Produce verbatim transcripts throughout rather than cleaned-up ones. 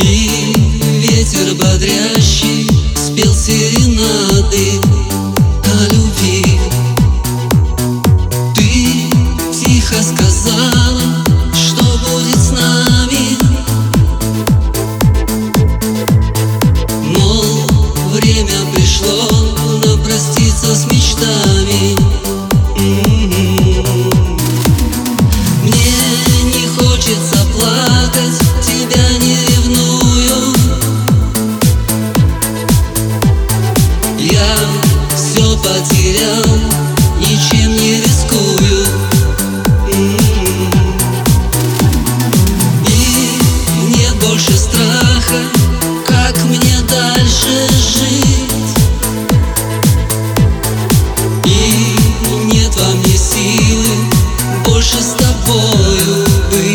И ветер бодрящий спел серенады о любви. Ты тихо сказала, что будет с нами, мол, время пришло нам проститься с мечтами. Мне не хочется плакать, тебя не ревную. Я все потерял, ничем не рискую. И нет больше страха, как мне дальше жить. И нет во мне силы больше с тобою быть.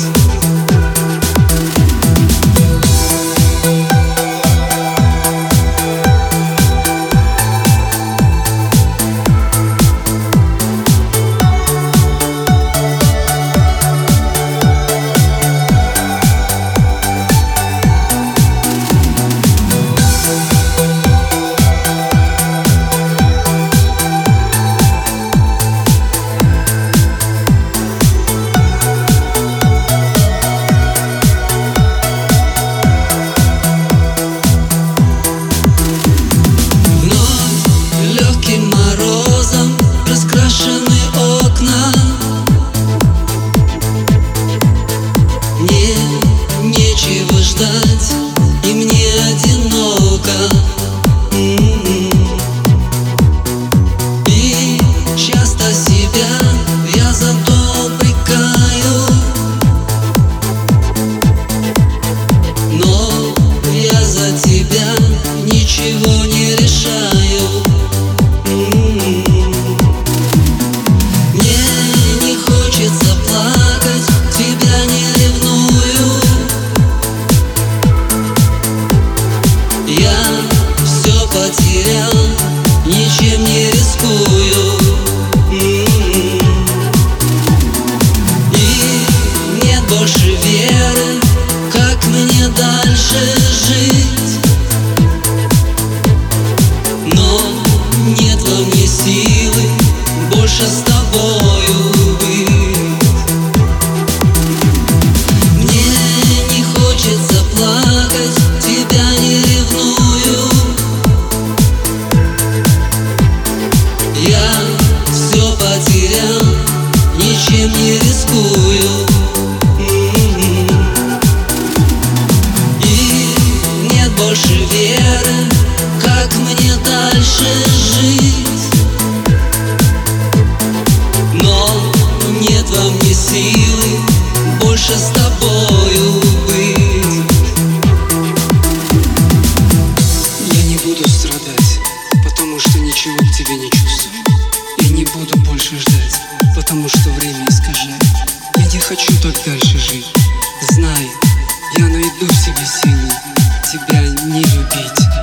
Нечего ждать, и мне одиноко. И часто себя я за то упрекаю, но я за тебя ничего не решаю. Мне не хочется плакать, тебя не ревную. Я все потерял, ничем не рискую. И нет больше веры, как мне дальше жить. Но нет во мне силы больше с тобою быть. Мне не хочется плакать, тебя не ревную. Я все потерял, ничем не рискую. И нет больше веры, как мне дальше жить. Но нет во мне силы больше с тобою быть. Я не буду страдать, потому что ничего к тебе не чувствую. Я не буду больше ждать, потому что время искажает. Я не хочу так дальше жить. Знай, я найду в себе силы тебя не любить.